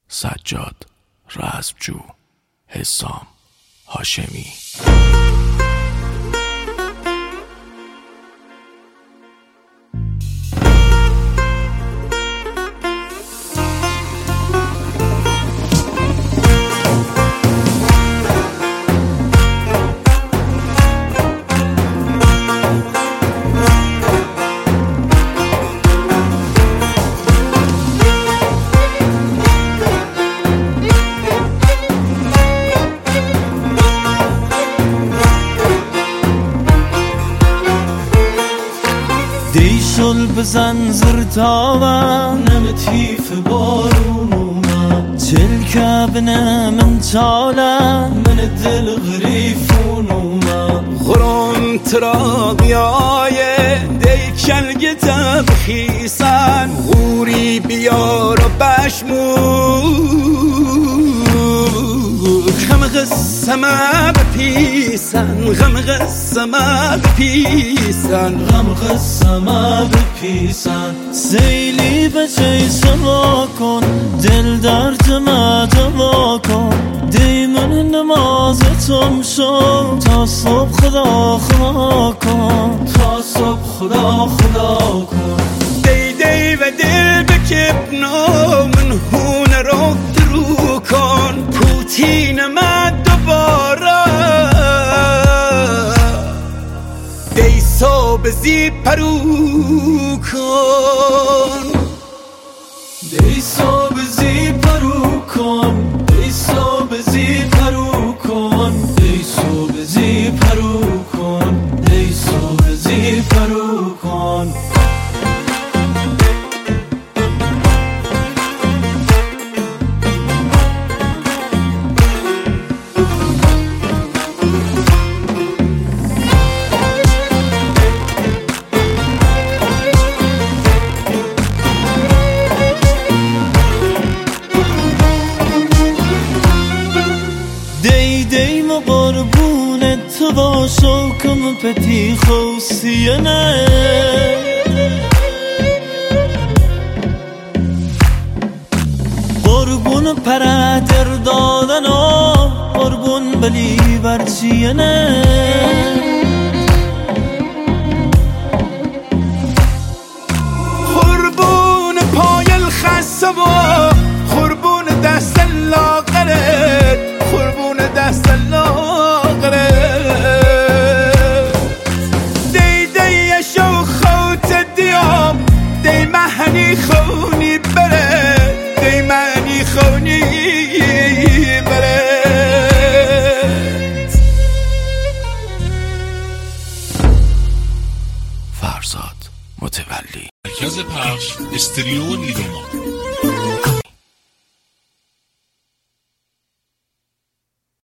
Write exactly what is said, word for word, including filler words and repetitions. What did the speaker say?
سجاد رزمجو، حسام هاشمی. دیشل بزن زرتاوه نمتیف بارون اومد چلکه بنه من چاله من دل غریفون اومد غرون تراغیای دیکل گتب خیسن غوری بیار و بشمون غم غسمه بپیسن غم غسمه بپیسن غم غسمه بپیسن سیلی بچه سوا کن دل دردمه دوا کن دیمون نمازتم شو تا صبح خدا خدا کن تا صبح خدا خدا کن دی دی و دل بکبنا من هون رو درو کن پوتین من دوباره دی صبح زی پرو کن دی صبح زی پرو کن دی صبح زی پرو کن دی صبح زی پرو کن دی صبح زی پرو کن دی دی ما قربون تو با شوکم پتی خوصیه نه قربون پرتر دادن و قربون بلی برچیه نه قربون پایل خسته و قربون دست لاغرت قربون دست لاغرت دی دی شو خوت دیام دی مهنی خونی بره دی مهنی خونی بره فرزاد متولی. مرکز پخش استریو نیرومان.